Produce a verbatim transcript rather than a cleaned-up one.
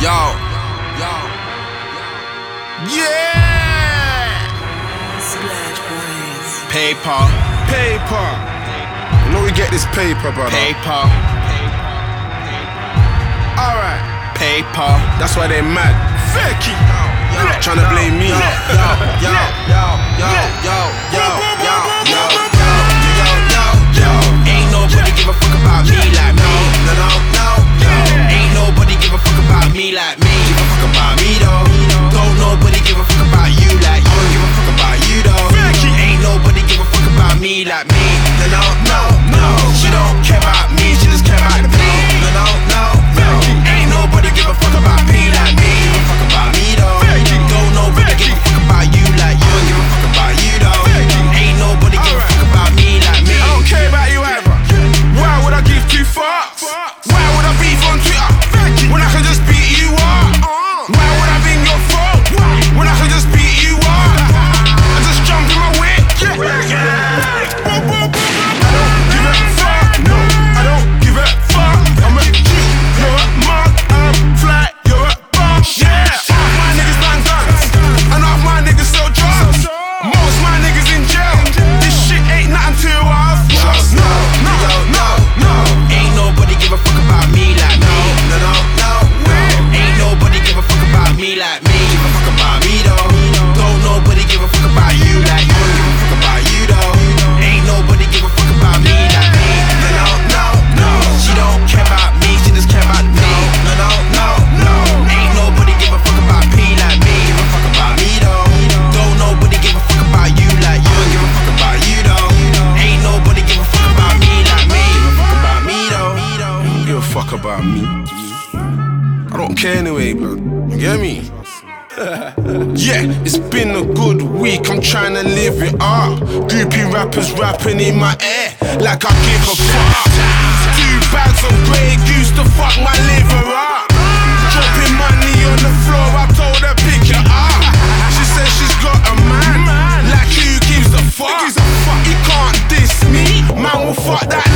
Yo, yo, yeah. Sledge boys. Paper, Paper. You know we get this paper, brother. paper, Alright. paper. That's why they mad. Fakey. Tryna blame me. Yo, yo, yo, yo, yo, yo, yo, yo, yo, yo, yo, yo. Ain't nobody give a fuck about me like me. No, no, no, no. Ain't nobody give a fuck about me like me. Give a fuck about me though. Don't nobody give a fuck about you like you. Give a fuck about you though. Ain't nobody give a fuck about me like me. No, no, no, no. She don't care about me. She just care about the me. No, no, no, no. Ain't nobody give a fuck about me like me. Give a fuck about me though. Don't nobody give a fuck about you like you. Give a fuck about you though. Ain't nobody give a fuck about me like me. I don't care about you either. Why would I give two fucks? Why would I beef on Twitter when I can just beat you up? Why would I bring your phone when I can just beat you up? I just jump in my way. I don't give a fuck. No, I don't give a fuck. I'm a G, you're a mug. I'm fly, you're a bum. Yeah, half my niggas land guns and half my niggas sell drugs. Most my niggas in jail. This shit ain't nothing to us. Just no, no, no, no. Ain't nobody give a fuck about me like me. No, no, no, no. Ain't nobody give a fuck about me like me. Give a fuck about me though. Don't nobody give a fuck about you like you. Give a fuck about you though. Ain't nobody give a fuck about me like me. No, no, no, no. She don't care about me. She just care about me. No, no, no, no. Ain't nobody give a fuck about me like me. Give a fuck about me though. Don't nobody give a fuck about you like you. Give a fuck about you though. Ain't nobody give a fuck about me like me. Give a fuck about me though. Don't give a fuck about me. I don't care anyway, blood. You get me? Yeah, it's been a good week, I'm trying to live it up. Groupie rappers rapping in my ear like I give a fuck. Two bags of Grey Goose to fuck my liver up. Dropping money on the floor, I told her pick it up. She said she's got a man, like who gives a fuck? He can't diss me, man will fuck that